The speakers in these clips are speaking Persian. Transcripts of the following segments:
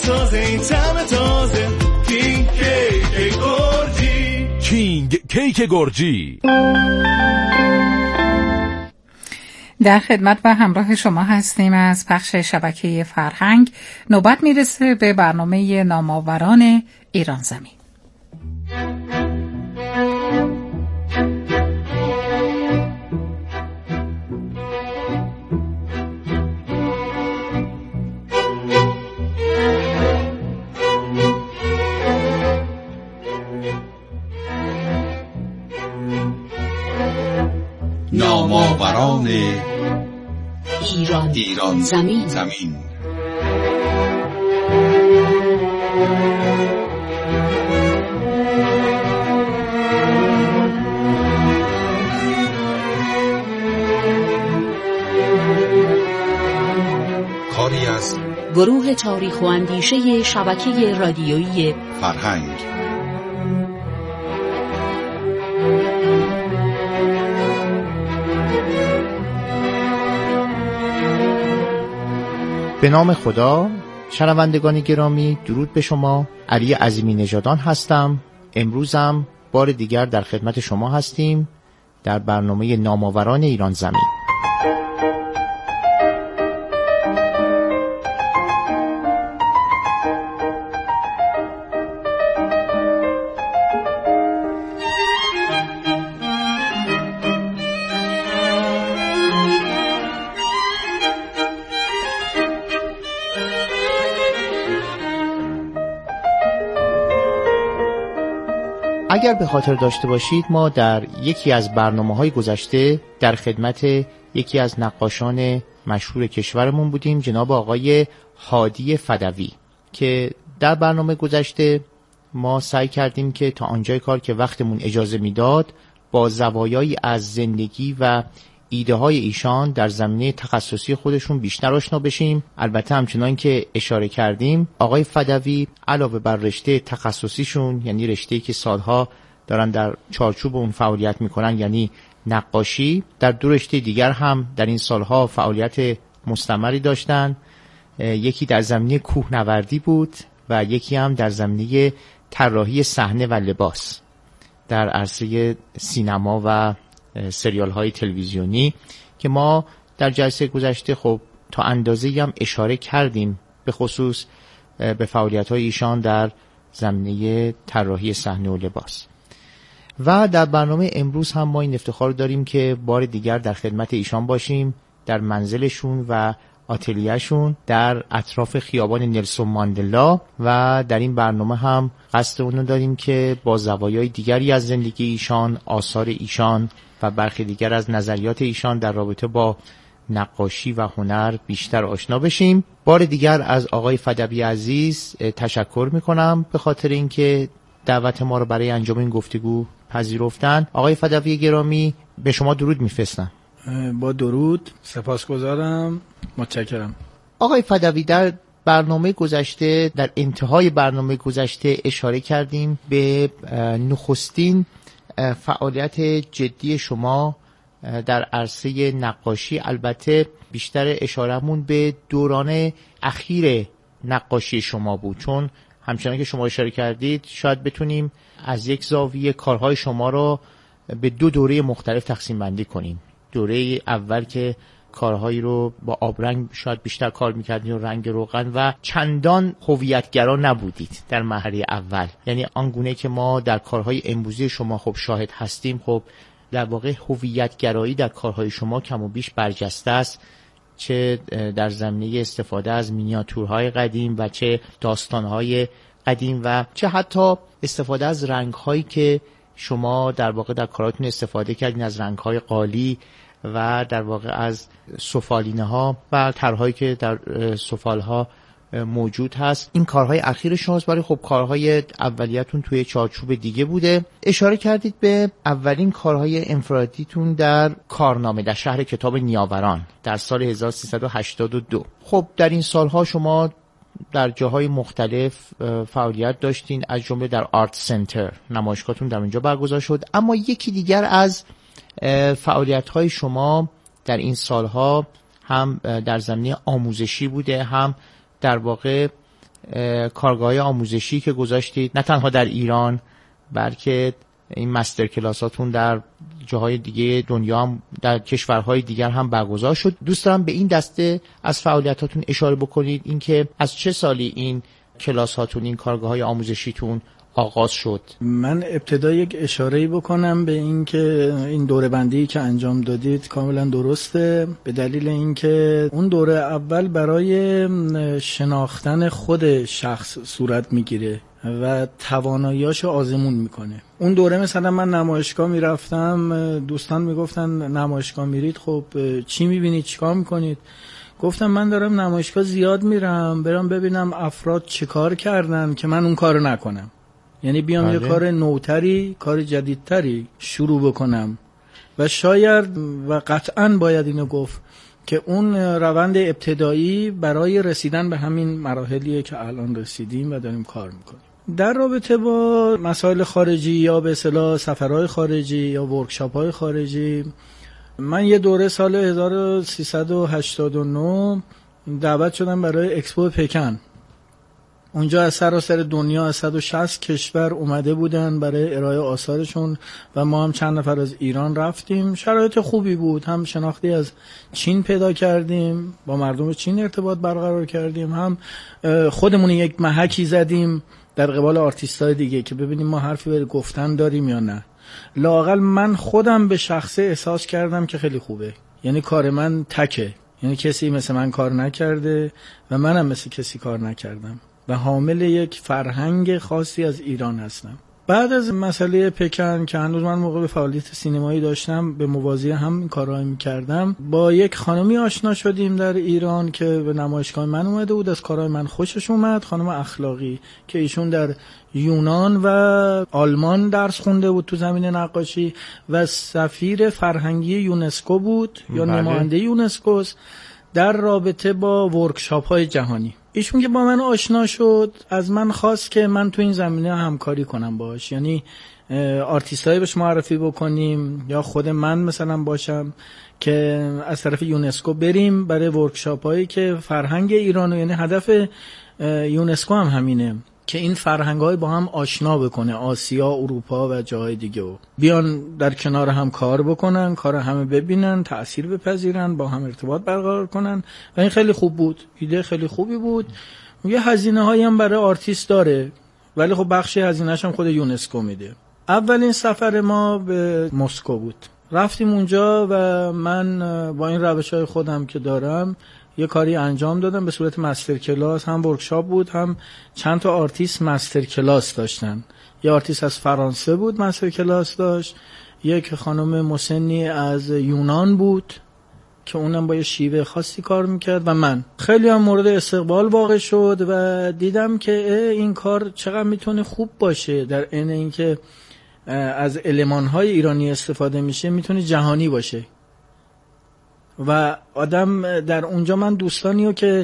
تازه این طعم تازه کینگ کیک گرجی. کینگ کیک گرجی در خدمت و همراه شما هستیم از پخش شبکه فرهنگ. نوبت میرسه به برنامه نامآوران ایران زمین. نامآوران ایران زمین. کاری از گروه تاریخ و اندیشه شبکه رادیویی فرهنگ. به نام خدا. شنوندگان گرامی، درود به شما. علی عظیمی نژادان هستم. امروزم بار دیگر در خدمت شما هستیم در برنامه نامآوران ایران زمین. اگر به خاطر داشته باشید ما در یکی از برنامه‌های گذشته در خدمت یکی از نقاشان مشهور کشورمون بودیم، جناب آقای هادی فدوی، که در برنامه گذشته ما سعی کردیم که تا آنجای کار که وقتمون اجازه میداد با زوایایی از زندگی و ایده های ایشان در زمینه تخصصی خودشون بیشتر آشنا بشیم. البته همچنان که اشاره کردیم آقای فدوی علاوه بر رشته تخصصیشون، یعنی رشته‌ای که سالها دارن در چارچوب اون فعالیت میکنن، یعنی نقاشی، در دو رشته دیگر هم در این سالها فعالیت مستمری داشتن. یکی در زمینه کوهنوردی بود و یکی هم در زمینه طراحی صحنه و لباس در عرصه سینما و سریال های تلویزیونی که ما در جلسه گذشته خب تا اندازه‌ای هم اشاره کردیم، به خصوص به فعالیت های ایشان در زمینه طراحی صحنه و لباس. و در برنامه امروز هم ما این افتخار داریم که بار دیگر در خدمت ایشان باشیم در منزلشون و آتلیه‌شون در اطراف خیابان نلسون ماندلا. و در این برنامه هم قصد اونو داریم که با زوایای دیگری از زندگی ایشان، آثار ایشان و برخی دیگر از نظریات ایشان در رابطه با نقاشی و هنر بیشتر آشنا بشیم. بار دیگر از آقای فدوی عزیز تشکر میکنم به خاطر اینکه دعوت ما رو برای انجام این گفتگو پذیرفتن. آقای فدوی گرامی، به شما درود میفرستم. با درود، سپاسگزارم، متشکرم. آقای فدوی، در برنامه گذشته، در انتهای برنامه گذشته اشاره کردیم به نخستین فعالیت جدی شما در عرصه نقاشی. البته بیشتر اشارهمون به دوران اخیر نقاشی شما بود، چون همچنان که شما اشاره کردید شاید بتونیم از یک زاویه کارهای شما رو به دو دوره مختلف تقسیم بندی کنیم. دوره اول که کارهایی رو با آبرنگ شاید بیشتر کار میکردید و رنگ روغن و چندان هویتگرا نبودید در مرحله اول، یعنی آنگونه که ما در کارهای امروزی شما خب شاهد هستیم. خب در واقع هویتگرایی در کارهای شما کم و بیش برجسته است، چه در زمینه استفاده از مینیاتورهای قدیم و چه داستانهای قدیم و چه حتی استفاده از رنگهایی که شما در واقع در کاراتون استفاده کردین، از رنگهای قالی و در واقع از سفالینه ها و طرحهایی که در سفال ها موجود هست. این کارهای اخیر شماست، ولی خب کارهای اولیتون توی چارچوب دیگه بوده. اشاره کردید به اولین کارهای انفرادیتون در کارنامه در شهر کتاب نیاوران در سال 1382. خب در این سالها شما در جاهای مختلف فعالیت داشتین، از جمله در آرت سنتر نمایشگاهتون در اونجا برگزار شد. اما یکی دیگر از فعالیت‌های شما در این سالها هم در زمینه آموزشی بوده، هم در واقع کارگاه‌های آموزشی که گذاشتید، نه تنها در ایران بلکه این مستر کلاساتون در جاهای دیگه دنیا هم، در کشورهای دیگر هم برگزار شد. دوست دارم به این دسته از فعالیتاتون اشاره بکنید، اینکه از چه سالی این کلاس هاتون، این کارگاه‌های آموزشیتون آغاز شد. من ابتدا یک اشاره‌ای بکنم به این که این دوره بندی که انجام دادید کاملا درسته، به دلیل اینکه اون دوره اول برای شناختن خود شخص صورت میگیره و تواناییاشو آزمون میکنه. اون دوره مثلا من نمایشگاه میرفتم، دوستان میگفتن نمایشگاه میرید، خب چی میبینید، چیکار میکنید؟ گفتم من دارم نمایشگاه زیاد میرم، برام ببینم افراد چه کار کردن که من اون کارو نکنم. یعنی بیام یه کار نوتری، کار جدیدتری شروع بکنم. و شاید و قطعاً باید اینو گفت که اون روند ابتدایی برای رسیدن به همین مراحلیه که الان رسیدیم و داریم کار میکنیم. در رابطه با مسائل خارجی یا به اصطلاح سفرهای خارجی یا ورکشاپ‌های خارجی، من یه دوره سال 1389 دعوت شدم برای اکسپو پکن. اونجا از سراسر دنیا از 160 کشور اومده بودن برای ارائه آثارشون و ما هم چند نفر از ایران رفتیم. شرایط خوبی بود، هم شناختی از چین پیدا کردیم، با مردم چین ارتباط برقرار کردیم، هم خودمون یک محکی زدیم در قبال آرتیستای دیگه که ببینیم ما حرفی برای گفتن داریم یا نه. لااقل من خودم به شخصه احساس کردم که خیلی خوبه، یعنی کار من تکه، یعنی کسی مثل من کار نکرده و منم مثل کسی کار نکردم و حامل یک فرهنگ خاصی از ایران هستم. بعد از مسئله پکن که هنوز من موقع به فعالیت سینمایی داشتم، به موازی هم این کارهایی می‌کردم، با یک خانمی آشنا شدیم در ایران که به نمایشگاه من اومده بود، از کارهای من خوشش اومد، خانم اخلاقی که ایشون در یونان و آلمان درس خونده بود تو زمینه نقاشی و سفیر فرهنگی یونسکو بود یا نماینده یونسکوست در رابطه با ورکشاپ‌های جهانی. ایشون که با من آشنا شد از من خواست که من تو این زمینه همکاری کنم باش، یعنی آرتیستایی بهش معرفی بکنیم یا خود من مثلا باشم که از طرف یونسکو بریم برای ورکشاپ هایی که فرهنگ ایرانو، یعنی هدف یونسکو هم همینه که این فرهنگ های با هم آشنا بکنه، آسیا، اروپا و جاهای دیگه، و بیان در کنار هم کار بکنن، کار همه ببینن، تأثیر بپذیرن، با هم ارتباط برقرار کنن و این خیلی خوب بود، ایده خیلی خوبی بود. یه هزینه هایی هم برای آرتیست داره ولی خب بخشی هزینه‌اش هم خود یونسکو میده. اولین سفر ما به مسکو بود، رفتیم اونجا و من با این روش‌های خودم که دارم یه کاری انجام دادم به صورت مستر کلاس، هم ورکشاپ بود، هم چند تا آرتیست مستر کلاس داشتن. یه آرتیست از فرانسه بود مستر کلاس داشت، یک خانم مسنی از یونان بود که اونم با یه شیوه خاصی کار میکرد و من. خیلی هم مورد استقبال واقع شد و دیدم که این کار چقدر میتونه خوب باشه، در عین اینکه از المان‌های ایرانی استفاده میشه میتونه جهانی باشه. و آدم در اونجا، من دوستانیو که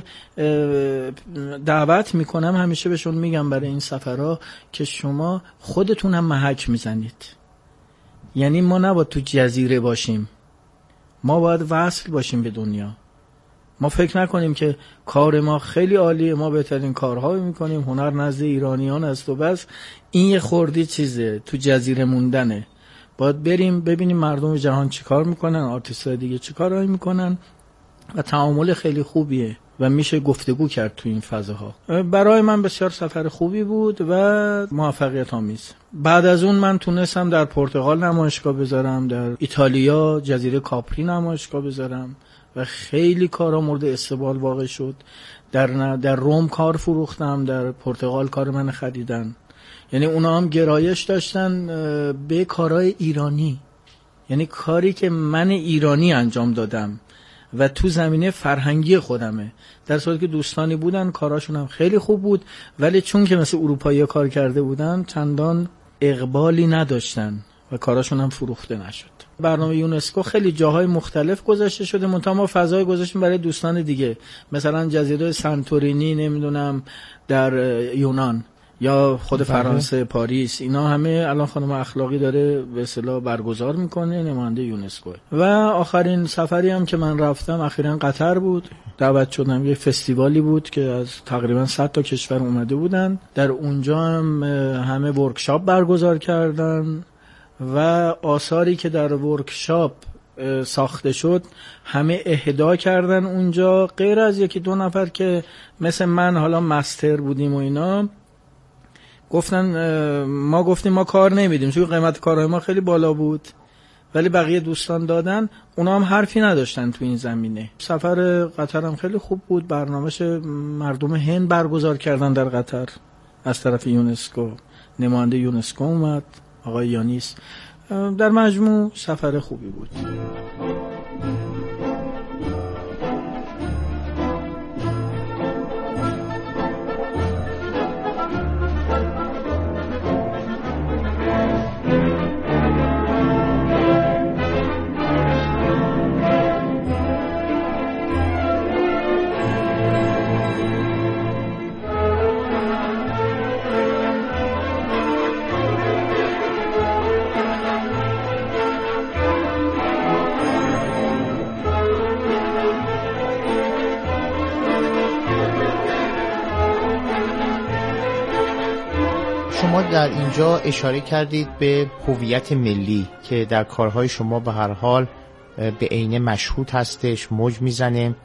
دعوت میکنم همیشه بهشون میگم برای این سفرها که شما خودتون هم محک میزنید، یعنی ما نباید تو جزیره باشیم، ما باید وصل باشیم به دنیا. ما فکر نکنیم که کار ما خیلی عالیه، ما بهترین کارهایی میکنیم، هنر نزد ایرانیان است و بس. این یه خوردی چیزه، تو جزیره موندنه. باید بریم ببینیم مردم جهان چی کار میکنن، آرتیست‌های دیگه چی کارهایی میکنن و تعامل خیلی خوبیه و میشه گفتگو کرد تو این فضاها. برای من بسیار سفر خوبی بود و موفقیت آمیز. بعد از اون من تونستم در پرتغال نمایشگاه بذارم، در ایتالیا جزیره کاپری نمایشگاه بذارم و خیلی کارا مورد استقبال واقع شد. در روم کار فروختم، در پرتغال کار من خریدن. یعنی اونا هم گرایش داشتن به کارهای ایرانی، یعنی کاری که من ایرانی انجام دادم و تو زمینه فرهنگی خودمه. در صورتی که دوستانی بودن کاراشون هم خیلی خوب بود ولی چون که مثل اروپایی کار کرده بودن چندان اقبالی نداشتن و کاراشون هم فروخته نشد. برنامه یونسکو خیلی جاهای مختلف گذاشته شده، منتها ما فضای گذاشتیم برای دوستان دیگه، مثلا جزیره سانتورینی، نمیدونم در یونان، یا خود فرانسه، پاریس، اینا همه الان خانم اخلاقی داره به اصطلاح برگزار میکنه، نماینده یونسکو. و آخرین سفری هم که من رفتم اخیراً قطر بود، دعوت شدم. یه فستیوالی بود که از تقریبا 100 تا کشور اومده بودن، در اونجا هم همه ورکشاپ برگزار کردن و آثاری که در ورکشاپ ساخته شد همه اهدا کردن اونجا، غیر از یکی دو نفر که مثل من حالا مستر بودیم و اینا گفتن ما گفتیم ما کار نمیدیم چون قیمت کارهای ما خیلی بالا بود، ولی بقیه دوستان دادن، اونا هم حرفی نداشتن تو این زمینه. سفر قطر هم خیلی خوب بود، برنامه‌اش مردم هند برگزار کردن در قطر از طرف یونسکو، نماینده یونسکو اومد آقای یانیس. در مجموع سفر خوبی بود. شما در اینجا اشاره کردید به هویت ملی که در کارهای شما به هر حال به عینه مشهود هستش، موج میزنه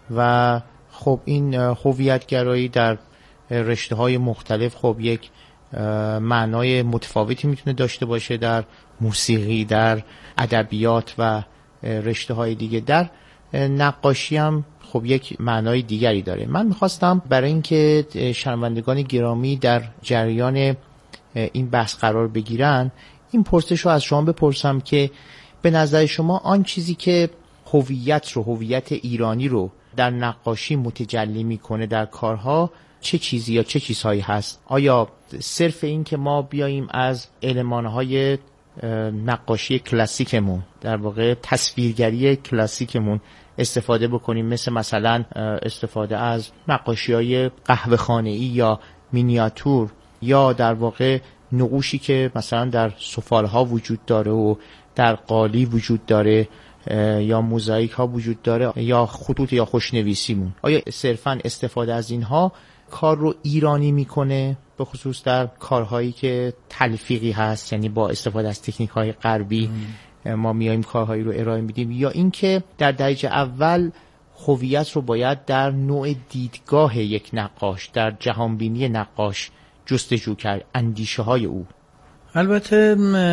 و خب این هویت‌گرایی در رشته‌های مختلف خب یک معنای متفاوتی میتونه داشته باشه، در موسیقی، در ادبیات و رشته‌های دیگه. در نقاشی هم خب یک معنای دیگری داره. من میخواستم برای اینکه شنوندگان گرامی در جریان این بحث قرار بگیرن این پرسش رو از شما بپرسم که به نظر شما آن چیزی که هویت ایرانی رو در نقاشی متجلی میکنه در کارها چه چیزی یا چه چیزهایی هست؟ آیا صرف این که ما بیاییم از المانهای نقاشی کلاسیکمون، در واقع تصویرگری کلاسیکمون استفاده بکنیم، مثلا استفاده از نقاشی‌های قهوه‌خانه‌ای یا مینیاتور، یا در واقع نقوشی که مثلا در سفالها وجود داره و در قالی وجود داره یا موزاییک ها وجود داره یا خطوط یا خوشنویسیمون، آیا صرفاً استفاده از اینها کار رو ایرانی میکنه، به خصوص در کارهایی که تلفیقی هست، یعنی با استفاده از تکنیک های غربی ما میایم کارهایی رو ارائه میدیم، یا اینکه در درجه اول هویت رو باید در نوع دیدگاه یک نقاش، در جهانبینی نقاش جستجو کرد، اندیشه های او؟ البته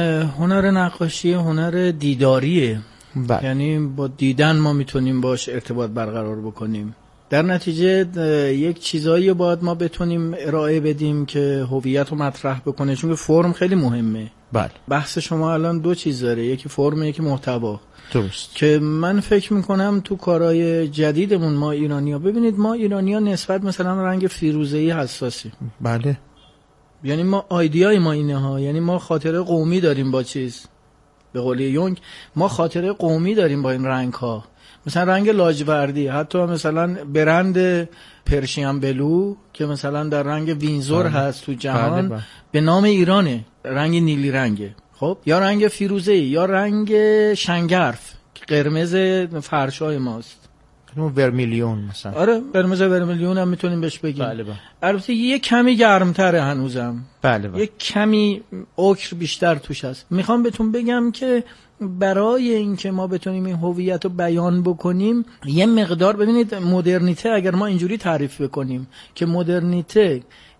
هنر نقاشی هنر دیداریه، یعنی با دیدن ما میتونیم باش ارتباط برقرار بکنیم. در نتیجه یک چیزایی باید ما بتونیم ارائه بدیم که هویت رو مطرح بکنه، چون فرم خیلی مهمه. بله. بحث شما الان دو چیز داره، یکی فرم، یکی محتوا. درست. که من فکر میکنم تو کارهای جدیدمون ما ایرانی‌ها، ببینید ما ایرانی‌ها نسبت مثلا رنگ فیروزه‌ای حساسی. بله. یعنی ما آیدیای ما اینه ها، یعنی ما خاطره قومی داریم با چیز، به قول یونگ ما خاطره قومی داریم با این رنگ ها. مثلا رنگ لاجوردی، حتی مثلا برند پرشین بلو که مثلا در رنگ وینزور هست تو جهان، به نام ایرانه، رنگ نیلی رنگه. خب یا رنگ فیروزه‌ای یا رنگ شنگرف که قرمز فرشای ماست، ورمیلیون مثلا. آره قرمز ورمیلیون هم میتونیم بهش بگیم. بله بله. البته یه کمی گرمتره هنوزم. بله بله. یه کمی اوکر بیشتر توش هست. میخوام بهتون بگم که برای اینکه ما بتونیم این هویت رو بیان بکنیم یه مقدار، ببینید مدرنیته اگر ما اینجوری تعریف بکنیم که مدرنیته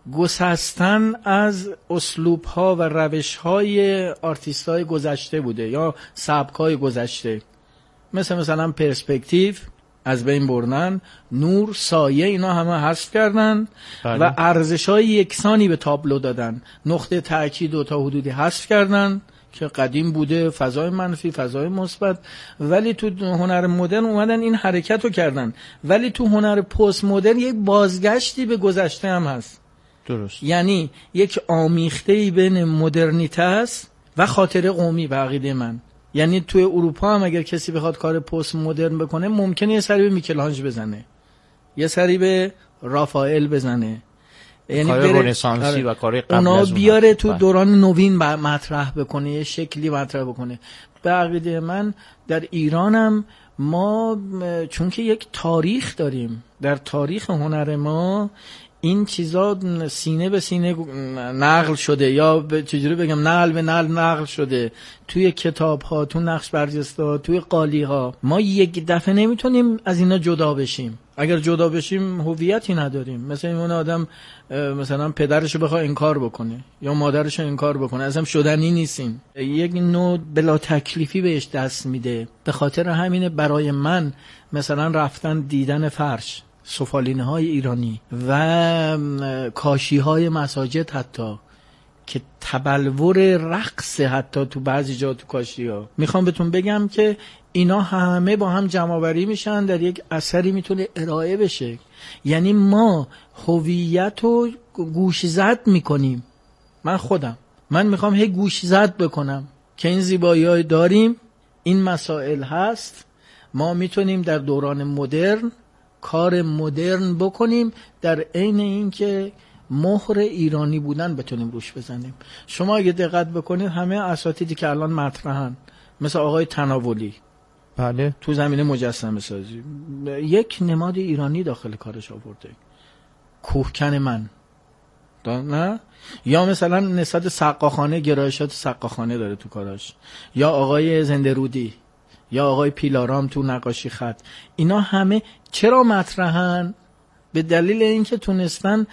گسستن از اسلوب‌ها و روش‌های آرتیست‌های گذشته بوده یا سبک‌های گذشته، مثلا پرسپکتیو از بین بردن، نور، سایه، اینا همه حذف کردن. بله. و ارزش‌های یکسانی به تابلو دادن، نقطه تأکید و تا حدودی حذف کردن که قدیم بوده، فضای منفی، فضای مثبت. ولی تو هنر مدرن اومدن این حرکت رو کردن، ولی تو هنر پست مدرن یک بازگشتی به گذشته هم هست. درست. یعنی یک آمیخته‌ای بین مدرنیته است و خاطره قومی به عقیده من. یعنی توی اروپا هم اگر کسی بخواد کار پست مدرن بکنه ممکنه یه سری به میکلانج بزنه، یه سری به رافائل بزنه، یعنی کار رنسانسی و کار قبل اونا از اون بیاره تو دوران نوین مطرح بکنه، یه شکلی مطرح بکنه. به عقیده من در ایرانم ما چون که یک تاریخ داریم، در تاریخ هنر ما این چیزا سینه به سینه نقل شده، یا چجوری بگم نقل به نقل شده توی کتاب ها، تو نقش برجسته ها، توی قالی ها. ما یک دفعه نمیتونیم از اینا جدا بشیم. اگر جدا بشیم هویتی نداریم. مثلا اون آدم مثلا پدرشو بخواد انکار بکنه یا مادرشو انکار بکنه، اصلا شدنی نیستین. یک نوع بلا تکلیفی بهش دست میده. به خاطر همینه برای من مثلا رفتن دیدن فرش، سفالینه های ایرانی و کاشی های مساجد، حتی که تبلور رقص حتی تو بعضی جا تو کاشی ها، میخوام بهتون بگم که اینا همه با هم جمع‌آوری میشن در یک اثری میتونه ارائه بشه. یعنی ما هویت رو گوش زد میکنیم. من میخوام هی گوش زد بکنم که این زیبایی‌های داریم، این مسائل هست، ما میتونیم در دوران مدرن کار مدرن بکنیم، در عین این که مهر ایرانی بودن بتونیم روش بزنیم. شما اگه دقت بکنید همه اساتیدی که الان مطرحن، مثل آقای تناولی، بله، تو زمینه مجسمه سازی یک نماد ایرانی داخل کارش آورده. کوهکن من نه، یا مثلا نسبت سقاخانه، گرایشات سقاخانه داره تو کاراش، یا آقای زنده‌رودی، یا آقای پیلارام تو نقاشی خط. اینا همه چرا مطرحن؟ به دلیل اینکه تونستن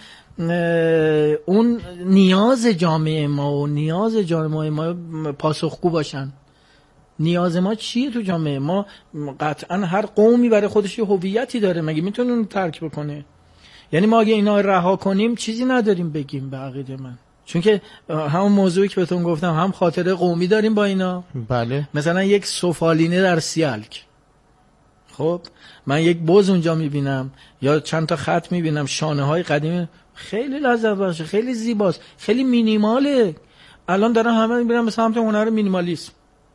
اون نیاز جامعه ما و نیاز جامعه ما پاسخگو باشن. نیاز ما چیه تو جامعه ما؟ قطعا هر قومی برای خودش یه هویتی داره، مگه میتونه اون ترک بکنه؟ یعنی ما اگه اینا رها کنیم چیزی نداریم بگیم به عقیده من. چون که همون موضوعی که بهتون گفتم، هم خاطره قومی داریم با اینا. بله. مثلا یک سفالینه در سیالک، خب من یک بز اونجا میبینم یا چند تا خط میبینم، شانه های قدیمی، خیلی لذت بخشه، خیلی زیباست، خیلی مینیماله. الان دارن همه میبینم به سمت هنر مینیمالیسم،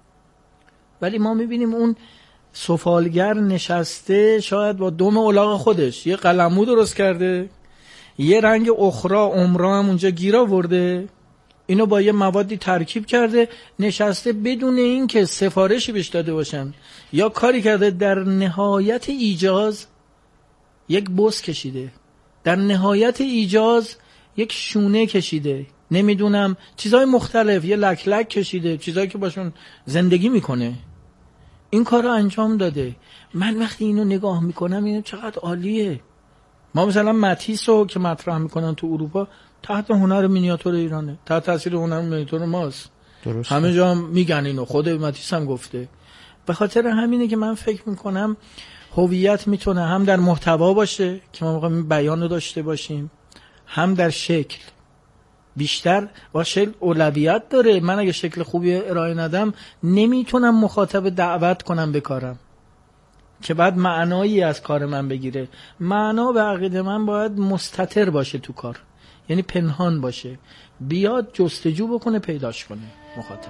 ولی ما میبینیم اون سفالگر نشسته شاید با دم الاغ خودش یه قلمو درست کرده، یه رنگ اخرا عمرا هم اونجا گیر آورده، اینو با یه موادی ترکیب کرده، نشسته بدون این که سفارشی بهش داده باشن یا کاری کرده. در نهایت ایجاز یک بز کشیده، در نهایت ایجاز یک شونه کشیده، نمیدونم چیزهای مختلف، یه لک لک کشیده، چیزهایی که باشون زندگی میکنه. این کار رو انجام داده. من وقتی اینو نگاه میکنم اینو چقدر عالیه. ما مثلا متیس رو که مطرح میکنن تو اروپا تحت هنر مینیاتور ایرانه، تحت تاثیر هنر مینیاتور ماست. درست. همه جا هم میگن اینو، خود متیس هم گفته. به خاطر همینه که من فکر میکنم هویت میتونه هم در محتوا باشه که ما میخوایم بیان رو داشته باشیم، هم در شکل. بیشتر با شکل اولویت داره. من اگه شکل خوبی ارائه ندم نمیتونم مخاطب دعوت کنم به کارم که بعد معنایی از کار من بگیره. معنا به عقیده من باید مستتر باشه تو کار، یعنی پنهان باشه، بیاد جستجو بکنه، پیداش کنه مخاطب.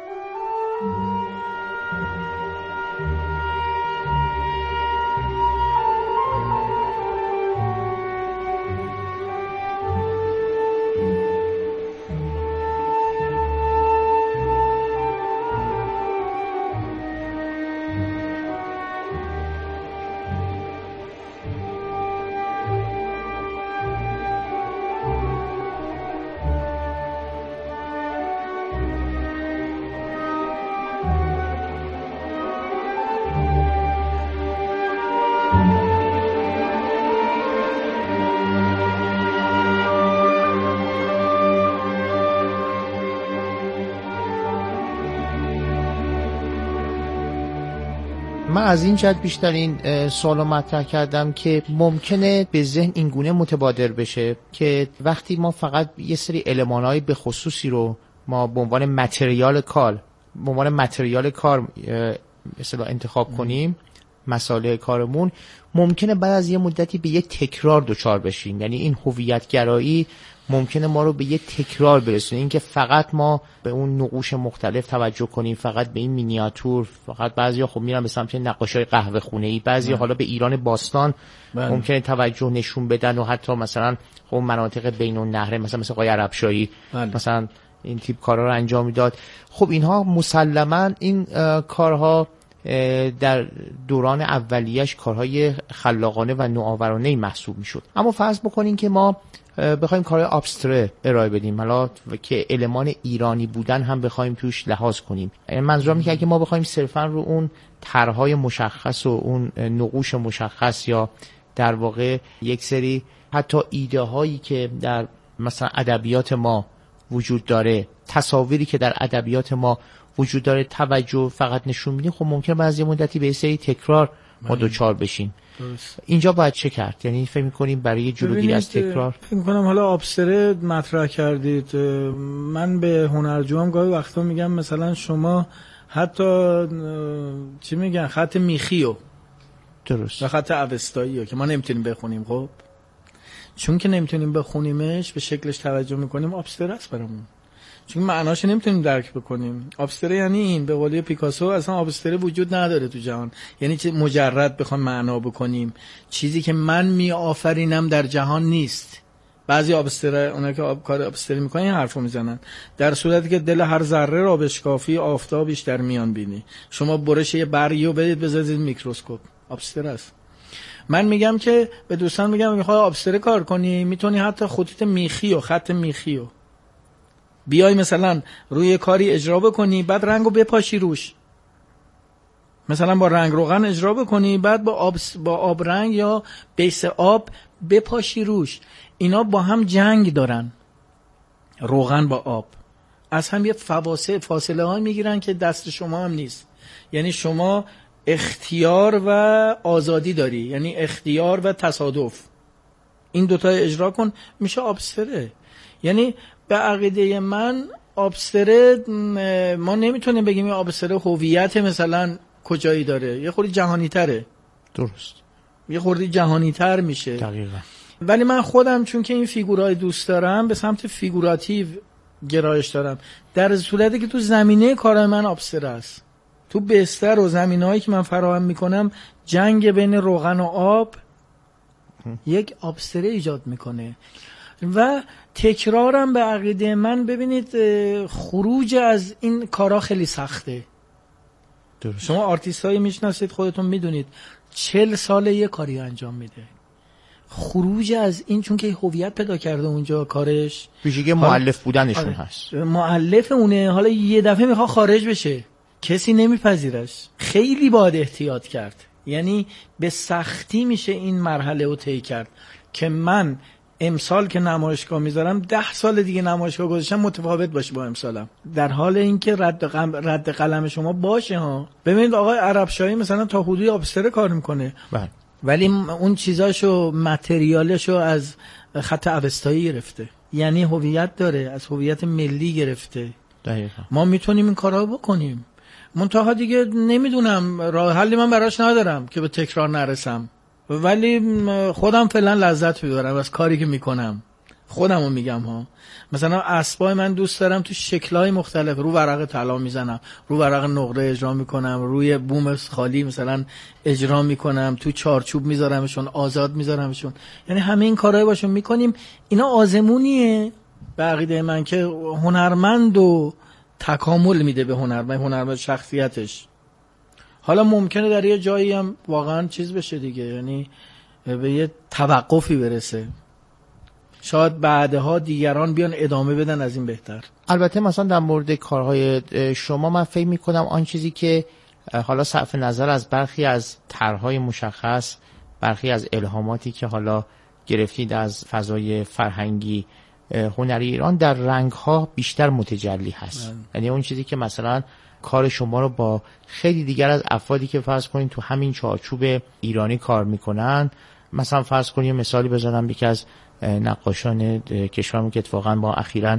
من از این جهت بیشتر این سوالو مطرح کردم که ممکنه به ذهن این گونه متبادر بشه که وقتی ما فقط یه سری المان‌های به خصوصی رو ما به عنوان متریال کار مثلا انتخاب کنیم، مسائل کارمون ممکنه بعد از یه مدتی به یه تکرار دچار بشیم. یعنی این هویت گرایی ممکنه ما رو به یه تکرار برسونه، این که فقط ما به اون نقوش مختلف توجه کنیم، فقط به این مینیاتور، فقط بعضیا خب میرن به سمت نقاشی‌های قهوه خونه‌ای، بعضیا حالا به ایران باستان ممکنه توجه نشون بدن و حتی مثلا خب مناطق بین النهر مثلا آقای عربشاهی مثلا این تیپ کارها رو انجام میداد. خب اینها مسلماً این کارها در دوران اولیش کارهای خلاقانه و نوآورانه محسوب میشد. اما فرض بکنین که ما بخوایم کارهای ابستره ارائه بدیم، حالا که المان ایرانی بودن هم بخوایم توش لحاظ کنیم، منظورم اینه که ما بخوایم صرفا رو اون طرحهای مشخص و اون نقوش مشخص یا در واقع یک سری حتی ایده هایی که در مثلا ادبیات ما وجود داره، تصاویری که در ادبیات ما وجود داره توجه فقط نشون بدیم، خب ممکنه بعضی مدتی به سری تکرار ما دوچار بشیم. اینجا باید چه کرد؟ یعنی فکر می‌کنیم برای جلوگیری از تکرار، فکر می‌کنم حالا ابستره مطرح کردید، من به هنرجوام گاهی وقتا میگم مثلا شما حتی چی میگن خط میخیو درست و خط اوستاییو که ما نمیتونیم بخونیم، خب چون که نمیتونیم بخونیمش به شکلش توجه میکنیم، ابستره است برامون، چون معناش نمیتونیم درک بکنیم. ابستره یعنی این، به قول پیکاسو اصلا ابستره وجود نداره تو جهان، یعنی چه مجرد بخوام معنا بکنیم، چیزی که من می آفرینم در جهان نیست. بعضی ابستره اونایی که کار ابستره میکنن این حرفو میزنن، در صورتی که دل هر ذره را بشکافی آفتابیش در میان بینی. شما برش یه برگیو بدید بذارید میکروسکوپ، ابستره است. من میگم که به دوستان میگم میخوای ابستره کار کنی، میتونی حتی خطوط میخی و خط میخی و بیای مثلا روی کاری اجرا بکنی، بعد رنگو بپاشی روش، مثلا با رنگ روغن اجرا بکنی، بعد با آب رنگ یا بیس آب بپاشی روش. اینا با هم جنگ دارن، روغن با آب از هم یه فاصله های میگیرن که دست شما هم نیست. یعنی شما اختیار و آزادی داری، یعنی اختیار و تصادف، این دوتا اجرا کن میشه ابستره. یعنی به عقیده من ابستره ما نمیتونیم بگیم ابستره هویت مثلا کجایی داره، یه خورده جهانی تره. درست، یه خورده جهانی تر میشه دقیقاً. ولی من خودم چون که این فیگورای دوست دارم، به سمت فیگوراتیو گرایش دارم، در صورتی که تو زمینه کارای من ابستره است. تو بستر و زمینه‌هایی که من فراهم میکنم جنگ بین روغن و آب یک ابستره ایجاد میکنه. و تکرارم به عقیده من، ببینید خروج از این کارا خیلی سخته. درست. شما آرتیستایی میشناسید خودتون میدونید 40 ساله یه کاری انجام میده، خروج از این چون که هویت پیدا کرده اونجا کارش، ویژگی مؤلف بودنشون هست، مؤلف اونه، حالا یه دفعه میخواد خارج بشه کسی نمیپذیرش، خیلی باید احتیاط کرد. یعنی به سختی میشه این مرحله رو طی کرد که من امسال که نمایشگاه میذارم 10 سال دیگه نمایشگاه گذاشتم متفاوت باشه با امسالم، در حال اینکه رد قلم شما باشه ها. ببینید آقای عربشاهی مثلا تا حدودی ابستره کار میکنه، ولی اون چیزاشو متریالشو از خط اوستایی گرفته، یعنی هویت داره، از هویت ملی گرفته. دقیقاً. ما میتونیم این کارا بکنیم، منتها دیگه نمیدونم راه حلی من براش ندارم که به تکرار نرسم، ولی خودم فعلا لذت میبرم از کاری که میکنم. خودمو میگم ها، مثلا اسبای من دوست دارم تو شکل‌های مختلف، رو ورق طلا میزنم، رو ورق نقره اجرا میکنم، روی بوم خالی مثلا اجرا میکنم، تو چارچوب میذارمشون، آزاد میذارمشون، یعنی همه این کارهای باشون میکنیم. اینا آزمونیه به عقیده من که هنرمند و تکامل میده به هنرمند شخصیتش. حالا ممکنه در یه جایی هم واقعا چیز بشه دیگه، یعنی به یه توقفی برسه، شاید بعدها دیگران بیان ادامه بدن از این بهتر. البته مثلا در مورد کارهای شما من فکر میکنم آن چیزی که حالا صرف نظر از برخی از طرحهای مشخص، برخی از الهاماتی که حالا گرفتید از فضای فرهنگی هنری ایران، در رنگ‌ها بیشتر متجلی هست. یعنی اون چیزی که مثلا کار شما رو با خیلی دیگر از افرادی که فرض کنین تو همین چارچوب ایرانی کار میکنن، مثلا فرض کنین مثالی بزنم، یکی از نقاشان کشورمون که اتفاقا با اخیراً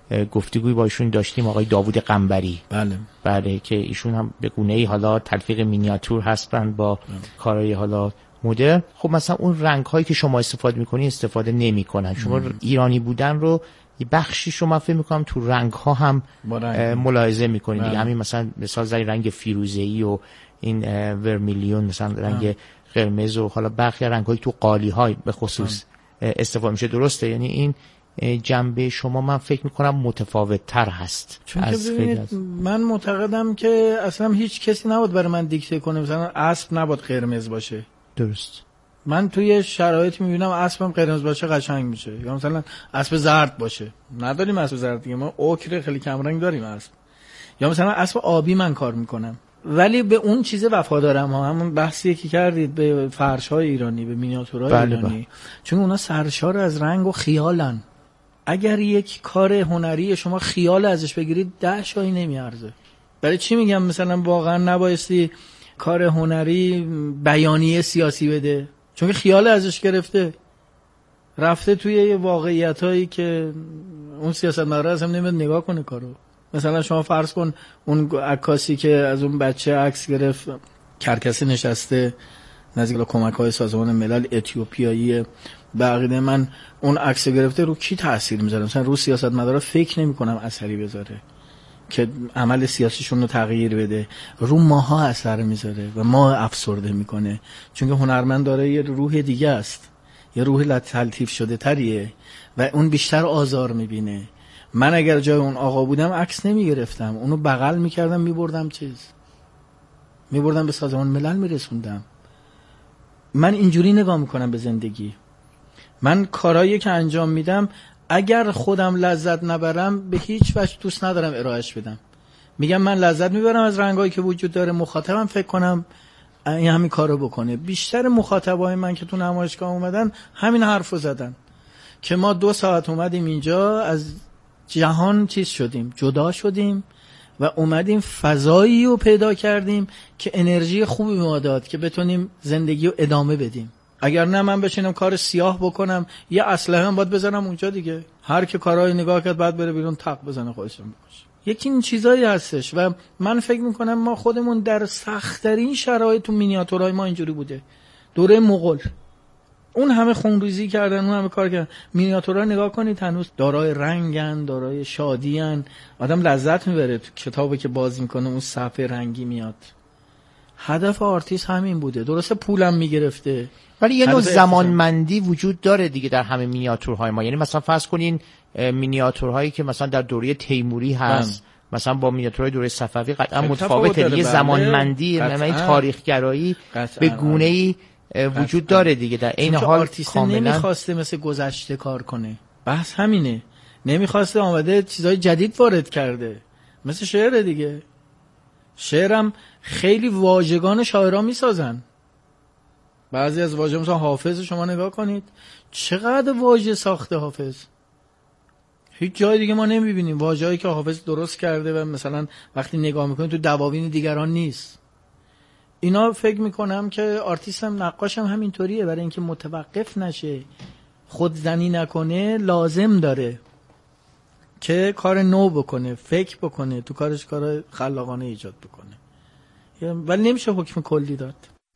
گفتگوی با ایشون داشتیم، آقای داوود قنبری. بله که ایشون هم به گونه‌ای حالا تلفیق مینیاتور هستن با کارهای حالا مدرن. خب مثلا اون رنگ‌هایی که شما استفاده می‌کنید استفاده نمی‌کنن. شما ایرانی بودن رو یه بخشی شما فکر می‌کنم تو رنگ‌ها هم ملاحظه می‌کنید دیگه. همین مثلا مثال رنگ فیروزه‌ای و این ورمیلیون، مثلا رنگ قرمز و حالا برخی رنگ‌های تو قالی‌های به خصوص استفاده میشه. درسته؟ یعنی این جنبه شما من فکر میکنم متفاوت تر هست. چون که ببینید من معتقدم که اصلا هیچ کسی نباید برای من دیکته کنه مثلا اسب نباید قرمز باشه. درست. من توی شرایط میبینم اسبم قرمز باشه قشنگ میشه، یا مثلا اسب زرد باشه. نداریم اسب زرد دیگه، ما اوکر خیلی کم رنگ داریم اسب. یا مثلا اسب آبی من کار میکنم، ولی به اون چیز وفادارم ها. همون بحثی که کردید به فرش‌های ایرانی، به مینیاتورهای ایرانی. چون اونا سرشار از رنگ و خیالن. اگر یک کار هنری شما خیال ازش بگیرید 10 شاهی نمیارزه. برای چی میگم مثلا واقعا نبایستی کار هنری بیانیه سیاسی بده؟ چون که خیال ازش گرفته، رفته توی یه واقعیتایی که اون سیاستمدار اصلا نمیاد نگاه کنه کارو. مثلا شما فرض کن اون عکاسی که از اون بچه عکس گرفت، کرکسی نشسته نزدیک به کمک‌های سازمان ملل، اتیوپیایی، به عقیده من اون عکس گرفته رو کی تاثیر میذاره؟ مثلا رو سیاستمدارا فکر نمی‌کنم اثری بذاره که عمل سیاسیشون رو تغییر بده. رو ماها اثر میذاره و ما افسرده میکنه، چون که هنرمند داره یه روح دیگه است، یه روح تلطیف شده تریه و اون بیشتر آزار میبینه. من اگر جای اون آقا بودم عکس نمیگرفتم، اونو بغل میکردم میبردم میبردم به سازمان ملل میرسوندم. من اینجوری نگاه میکنم به زندگی. من کارهایی که انجام میدم اگر خودم لذت نبرم به هیچ وجه دوست ندارم ارائهش بدم. میگم من لذت میبرم از رنگایی که وجود داره، مخاطبم فکر کنم این همین کارو بکنه. بیشتر مخاطبای من که تو نمایشگاه اومدن همین حرفو زدن که ما 2 ساعت اومدیم اینجا از جهان چیز شدیم، جدا شدیم و اومدیم فضایی رو پیدا کردیم که انرژی خوبی ما داد که بتونیم زندگی رو ادامه بدیم. اگر نه من بشینم کار سیاه بکنم، یه اسلحه هم باید بزنم اونجا دیگه. هر که کارهای نگاه کرد بعد بره بیرون تق بزنه خودشون بکشه. یکی این چیزایی هستش و من فکر میکنم ما خودمون در سخت‌ترین شرایط تو مینیاتورهای ما اینجوری بوده. دوره مغول اون همه خونریزی کردن، اون همه کار کردن. مینیاتورها نگاه کنید هنوز دارای رنگن، دارای شادیان. آدم لذت میبره تو کتابی که باز میکنه اون صفحه رنگی میاد. هدف آرتیست همین بوده. درسته پولم میگرفته، ولی یه نوع زمانمندی وجود داره دیگه در همه مینیاتورهای ما. یعنی مثلا فرض کنین مینیاتورهایی که مثلا در دوره تیموری هست مثلا با مینیاتورهای دوره صفوی قطعا متفاوته دیگه. زمانمندی یعنی تاریخ‌گرایی به گونه‌ای وجود داره دیگه. در این حال آرتیست نمیخواسته مثل گذشته کار کنه. بحث همینه. نمیخواسته، آمده چیزای جدید وارد کرده. مثل شعر دیگه. شعرم خیلی واژگان شاعرها میسازن. بعضی از واژه مثلا حافظ شما نگاه کنید چقدر واژه ساخته حافظ. هیچ جای دیگه ما نمیبینیم واژه‌ای که حافظ درست کرده و مثلا وقتی نگاه میکنید تو دواوین دیگران نیست. اینا فکر میکنم که آرتیستم نقاشم همینطوریه. برای اینکه متوقف نشه، خودزنی نکنه، لازم داره که کار نو بکنه، فکر بکنه، تو کارش کار خلاقانه ایجاد بکنه. ولی نمیشه حکم کلی داد.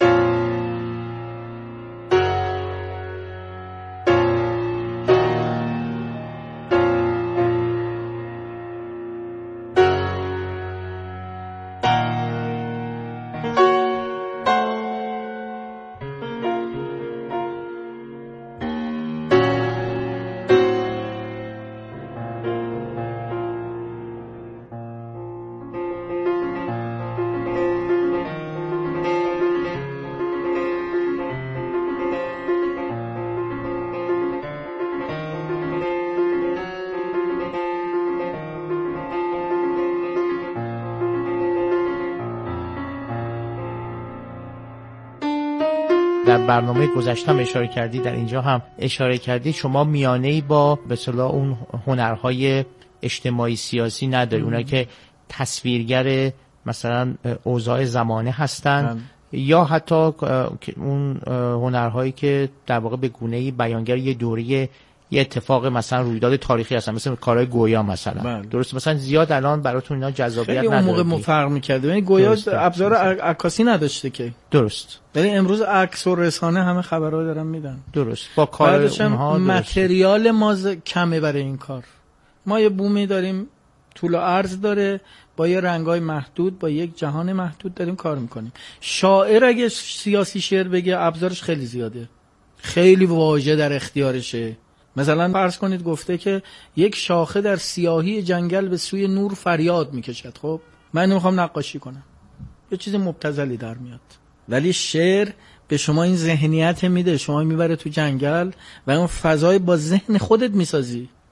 در برنامه گذشتم اشاره کردی، در اینجا هم اشاره کردی، شما میانه‌ای با به اصطلاح اون هنرهای اجتماعی سیاسی نداری. اونا که تصویرگر مثلا اوضاع زمانه هستن یا حتی اون هنرهایی که در واقع به گونه‌ای بیانگر یه دوره یه اتفاق مثلا رویداد تاریخی هستن، مثل کارهای گویا مثلا. بله. درست، مثلا زیاد الان براتون اینا جذابیت خیلی نداره. اون موقع فرق می‌کرد. یعنی گویا ابزار عکاسی نداشته که. درست. ولی امروز عکس و رسانه همه خبرها دارن میدن. درست. با کار اونها متریال ما کمه برای این کار. ما یه بومی داریم طول و عرض داره، با یه رنگای محدود، با یک جهان محدود داریم کار میکنیم. شاعر اگه سیاسی شعر بگه ابزارش خیلی زیاده، خیلی واژه در اختیارشه. مثلا فرض کنید گفته که یک شاخه در سیاهی جنگل به سوی نور فریاد میکشد. خب من نمیخوام نقاشی کنم، یه چیز مبتذلی در میاد. ولی شعر به شما این ذهنیت میده، شما میبره تو جنگل و اون فضای با ذهن خودت میسازی.